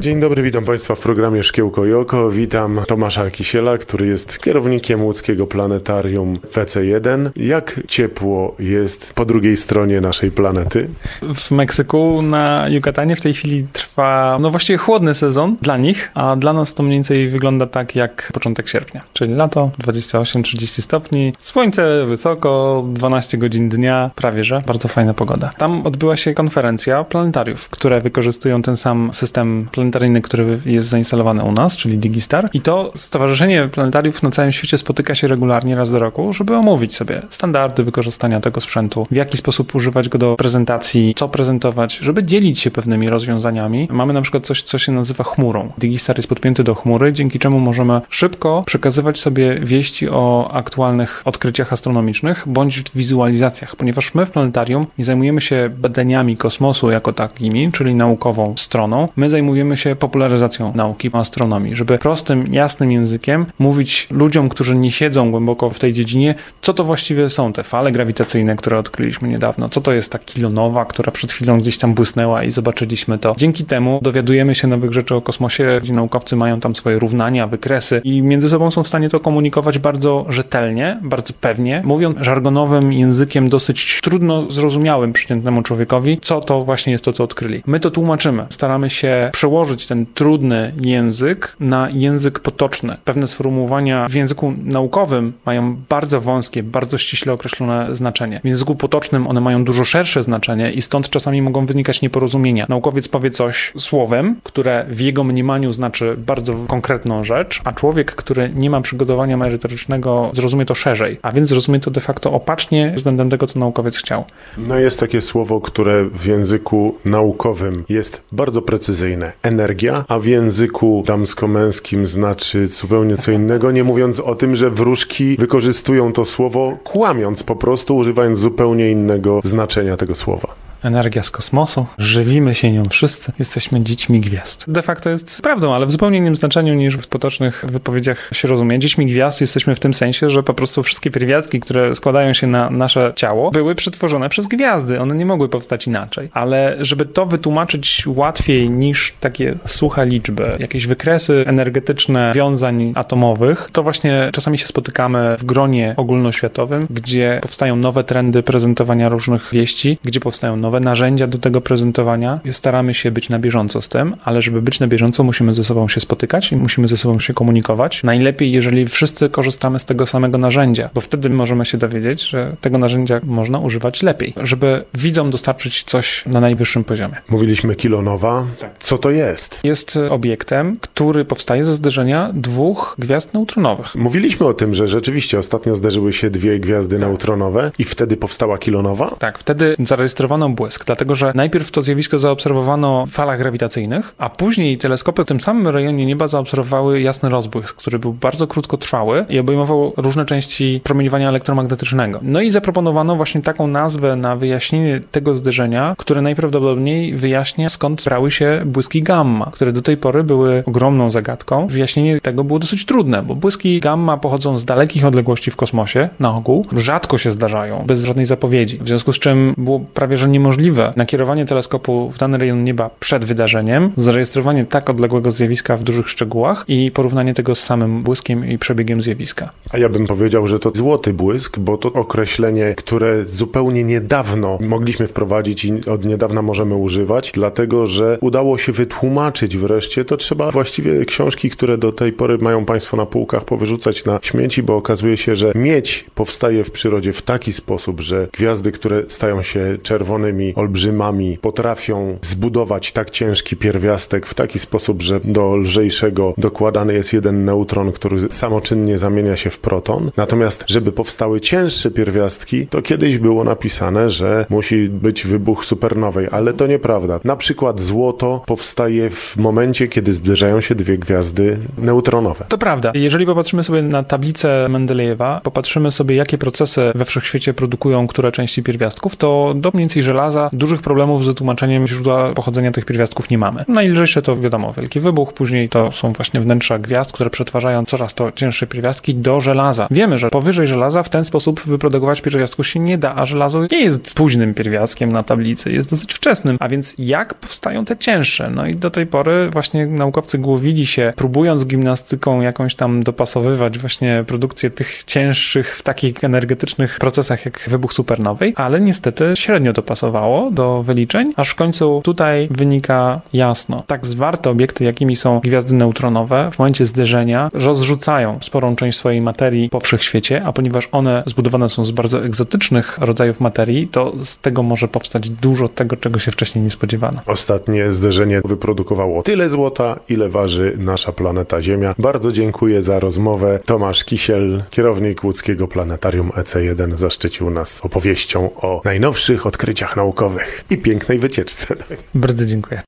Dzień dobry, witam Państwa w programie Szkiełko i Oko. Witam Tomasza Kisiela, który jest kierownikiem łódzkiego planetarium WC1. Jak ciepło jest po drugiej stronie naszej planety? W Meksyku, na Yucatanie w tej chwili trwa, właściwie chłodny sezon dla nich, a dla nas to mniej więcej wygląda tak jak początek sierpnia, czyli lato, 28-30 stopni, słońce wysoko, 12 godzin dnia, prawie że, bardzo fajna pogoda. Tam odbyła się konferencja planetariów, które wykorzystują ten sam system planetaryjny, który jest zainstalowany u nas, czyli DigiStar. I to Stowarzyszenie Planetariów na całym świecie spotyka się regularnie raz do roku, żeby omówić sobie standardy wykorzystania tego sprzętu, w jaki sposób używać go do prezentacji, co prezentować, żeby dzielić się pewnymi rozwiązaniami. Mamy na przykład coś, co się nazywa chmurą. DigiStar jest podpięty do chmury, dzięki czemu możemy szybko przekazywać sobie wieści o aktualnych odkryciach astronomicznych bądź wizualizacjach, ponieważ my w planetarium nie zajmujemy się badaniami kosmosu jako takimi, czyli naukową stroną. My zajmujemy się popularyzacją nauki o astronomii, żeby prostym, jasnym językiem mówić ludziom, którzy nie siedzą głęboko w tej dziedzinie, co to właściwie są te fale grawitacyjne, które odkryliśmy niedawno, co to jest ta kilonowa, która przed chwilą gdzieś tam błysnęła i zobaczyliśmy to. Dzięki temu dowiadujemy się nowych rzeczy o kosmosie, gdzie naukowcy mają tam swoje równania, wykresy i między sobą są w stanie to komunikować bardzo rzetelnie, bardzo pewnie, mówiąc żargonowym językiem dosyć trudno zrozumiałym przeciętnemu człowiekowi, co to właśnie jest to, co odkryli. My to tłumaczymy. Staramy się przełożyć ten trudny język na język potoczny. Pewne sformułowania w języku naukowym mają bardzo wąskie, bardzo ściśle określone znaczenie. W języku potocznym one mają dużo szersze znaczenie i stąd czasami mogą wynikać nieporozumienia. Naukowiec powie coś słowem, które w jego mniemaniu znaczy bardzo konkretną rzecz, a człowiek, który nie ma przygotowania merytorycznego, zrozumie to szerzej, a więc zrozumie to de facto opacznie względem tego, co naukowiec chciał. Jest takie słowo, które w języku naukowym jest bardzo precyzyjne. Energia, a w języku damsko-męskim znaczy zupełnie co innego, nie mówiąc o tym, że wróżki wykorzystują to słowo kłamiąc po prostu, używając zupełnie innego znaczenia tego słowa. Energia z kosmosu, żywimy się nią wszyscy, jesteśmy dziećmi gwiazd. De facto jest prawdą, ale w zupełnie innym znaczeniu niż w potocznych wypowiedziach się rozumie. Dziećmi gwiazd jesteśmy w tym sensie, że po prostu wszystkie pierwiastki, które składają się na nasze ciało, były przetworzone przez gwiazdy. One nie mogły powstać inaczej. Ale żeby to wytłumaczyć łatwiej niż takie suche liczby, jakieś wykresy energetyczne wiązań atomowych, to właśnie czasami się spotykamy w gronie ogólnoświatowym, gdzie powstają nowe trendy prezentowania różnych wieści, gdzie powstają nowe narzędzia do tego prezentowania. Staramy się być na bieżąco z tym, ale żeby być na bieżąco, musimy ze sobą się spotykać i musimy ze sobą się komunikować. Najlepiej, jeżeli wszyscy korzystamy z tego samego narzędzia, bo wtedy możemy się dowiedzieć, że tego narzędzia można używać lepiej, żeby widzom dostarczyć coś na najwyższym poziomie. Mówiliśmy kilonowa. Co to jest? Jest obiektem, który powstaje ze zderzenia dwóch gwiazd neutronowych. Mówiliśmy o tym, że rzeczywiście ostatnio zderzyły się dwie gwiazdy neutronowe i wtedy powstała kilonowa? Tak, wtedy zarejestrowano błysk, dlatego że najpierw to zjawisko zaobserwowano w falach grawitacyjnych, a później teleskopy w tym samym rejonie nieba zaobserwowały jasny rozbłysk, który był bardzo krótkotrwały i obejmował różne części promieniowania elektromagnetycznego. No i zaproponowano właśnie taką nazwę na wyjaśnienie tego zderzenia, które najprawdopodobniej wyjaśnia, skąd brały się błyski gamma, które do tej pory były ogromną zagadką. Wyjaśnienie tego było dosyć trudne, bo błyski gamma pochodzą z dalekich odległości w kosmosie, na ogół, rzadko się zdarzają, bez żadnej zapowiedzi, w związku z czym było prawie że niemożliwe nakierowanie teleskopu w dany rejon nieba przed wydarzeniem, zarejestrowanie tak odległego zjawiska w dużych szczegółach i porównanie tego z samym błyskiem i przebiegiem zjawiska. A ja bym powiedział, że to złoty błysk, bo to określenie, które zupełnie niedawno mogliśmy wprowadzić i od niedawna możemy używać, dlatego że udało się wytłumaczyć wreszcie, to trzeba właściwie książki, które do tej pory mają Państwo na półkach, powyrzucać na śmieci, bo okazuje się, że miedź powstaje w przyrodzie w taki sposób, że gwiazdy, które stają się czerwonymi olbrzymami, potrafią zbudować tak ciężki pierwiastek w taki sposób, że do lżejszego dokładany jest jeden neutron, który samoczynnie zamienia się w proton. Natomiast, żeby powstały cięższe pierwiastki, to kiedyś było napisane, że musi być wybuch supernowej, ale to nieprawda. Na przykład złoto powstaje w momencie, kiedy zbliżają się dwie gwiazdy neutronowe. To prawda. Jeżeli popatrzymy sobie na tablicę Mendelejewa, popatrzymy sobie, jakie procesy we wszechświecie produkują które części pierwiastków, to do mniej więcej żelaza żelaza, dużych problemów z tłumaczeniem źródła pochodzenia tych pierwiastków nie mamy. Najlżejsze to wiadomo, wielki wybuch, później to są właśnie wnętrza gwiazd, które przetwarzają coraz to cięższe pierwiastki do żelaza. Wiemy, że powyżej żelaza w ten sposób wyprodukować pierwiastków się nie da, a żelazo nie jest późnym pierwiastkiem na tablicy, jest dosyć wczesnym. A więc jak powstają te cięższe? No i do tej pory właśnie naukowcy głowili się, próbując gimnastyką jakąś tam dopasowywać właśnie produkcję tych cięższych w takich energetycznych procesach jak wybuch supernowej, ale niestety średnio dopasowało do wyliczeń, aż w końcu tutaj wynika jasno. Tak zwarte obiekty, jakimi są gwiazdy neutronowe, w momencie zderzenia rozrzucają sporą część swojej materii po wszechświecie, a ponieważ one zbudowane są z bardzo egzotycznych rodzajów materii, to z tego może powstać dużo tego, czego się wcześniej nie spodziewano. Ostatnie zderzenie wyprodukowało tyle złota, ile waży nasza planeta Ziemia. Bardzo dziękuję za rozmowę. Tomasz Kisiel, kierownik łódzkiego planetarium EC1, zaszczycił nas opowieścią o najnowszych odkryciach naukowych i pięknej wycieczce. Bardzo dziękuję.